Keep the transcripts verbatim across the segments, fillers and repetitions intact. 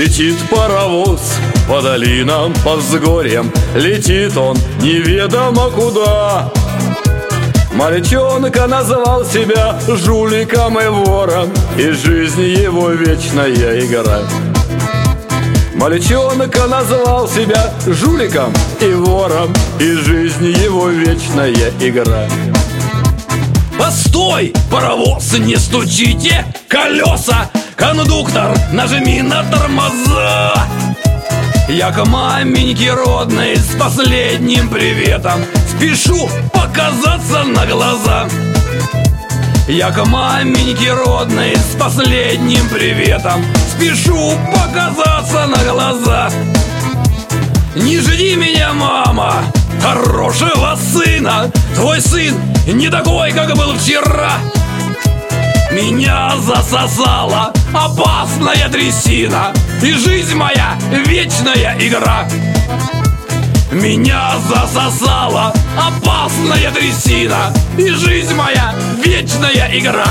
Летит паровоз по долинам, по взгорьям, летит он неведомо куда. Мальчонка назвал себя жуликом и вором, и жизнь его вечная игра. Мальчонка назвал себя жуликом и вором, и жизнь его вечная игра. Постой, паровоз, не стучите колеса! Кондуктор, нажми на тормоза! Я к маменьке родной с последним приветом спешу показаться на глаза. Я к маменьке родной с последним приветом спешу показаться на глаза. Не жди меня, мама, хорошего сына. Твой сын не такой, как был вчера. Меня засосала опасная трясина, и жизнь моя вечная игра. Меня засосала опасная трясина, и жизнь моя вечная игра.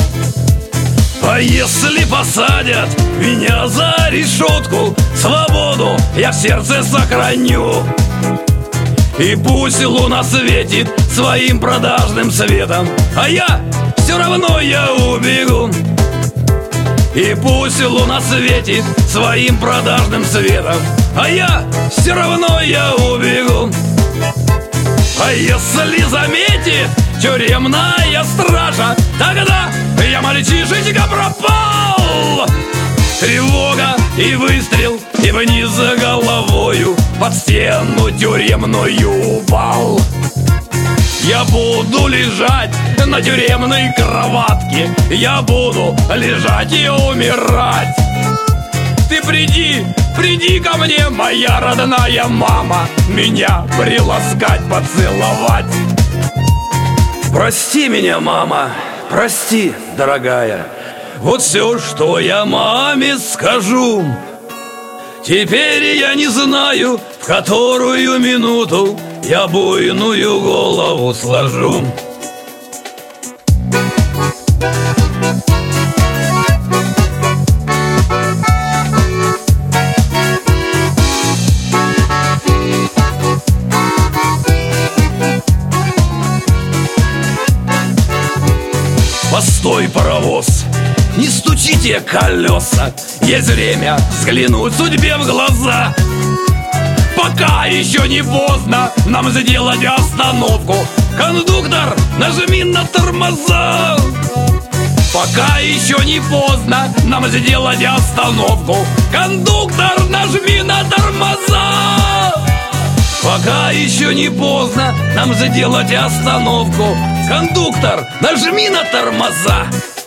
А если посадят меня за решетку, свободу я в сердце сохраню. И пусть луна светит своим продажным светом, а я все равно я убегу. И пусть луна светит своим продажным светом, а я все равно я убегу. А если заметит тюремная стража, тогда я мальчишечка пропал. Тревога и выстрел, и вниз головою под стену тюремную упал. Я буду лежать на тюремной кроватке, я буду лежать и умирать. Ты приди, приди ко мне, моя родная мама, меня приласкать, поцеловать. Прости меня, мама, прости, дорогая, вот все, что я маме скажу. Теперь я не знаю, в которую минуту я буйную голову сложу. Постой, паровоз, не стучите колеса, есть время взглянуть судьбе в глаза. Пока еще не поздно нам сделать остановку. Кондуктор, нажми на тормоза. Пока еще не поздно нам сделать остановку. Кондуктор, нажми на тормоза. Пока еще не поздно нам сделать остановку. Кондуктор, нажми на тормоза.